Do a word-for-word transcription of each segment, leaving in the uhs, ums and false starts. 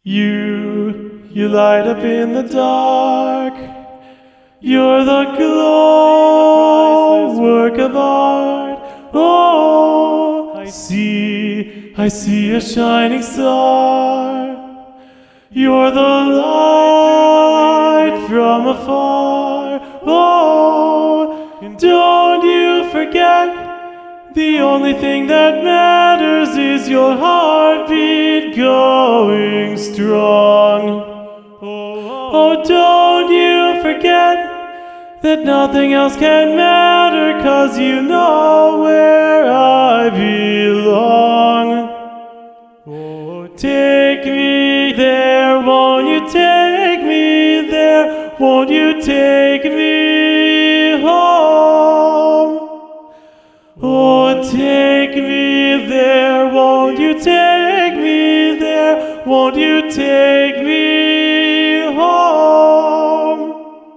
You, you light up in the dark. You're the glow, work of art. Oh, I see, I see a shining star. You're the light from afar. Oh, don't you forget, the only thing that matters is your heartbeat going strong. Oh, don't you forget that nothing else can matter, 'cause you know where I belong. Oh, take me there, won't you take me there, won't you take me home? Oh, take me there, won't you take me there, won't you take me home?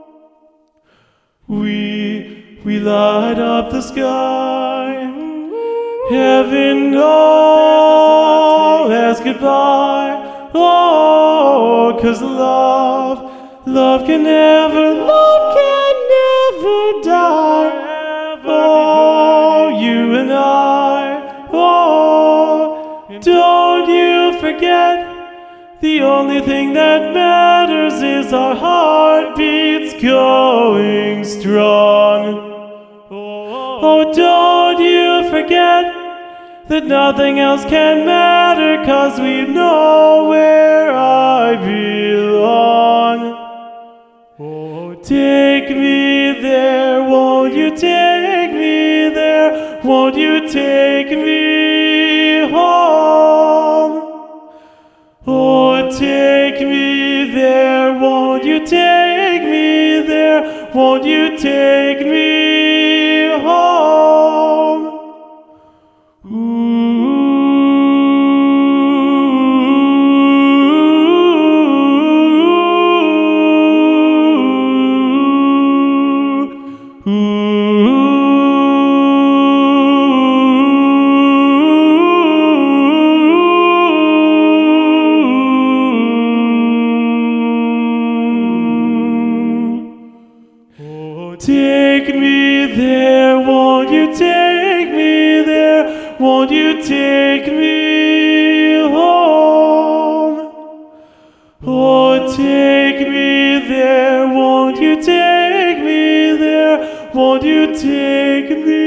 We, we light up the sky. Heaven knows, ask goodbye. Oh, 'cause love, love can never, love can never die. Oh, you and I, oh, don't you forget, the only thing that matters is our heartbeats going strong. Oh, don't you forget that nothing else can matter, 'cause we know where I belong. Oh, take me there, won't you take me there, won't you take me home? Oh, take me there, won't you take me there, won't you take me home? Ooh. Take me there, won't you take me there, won't you take me home? Oh, take me there, won't you take me there, won't you take me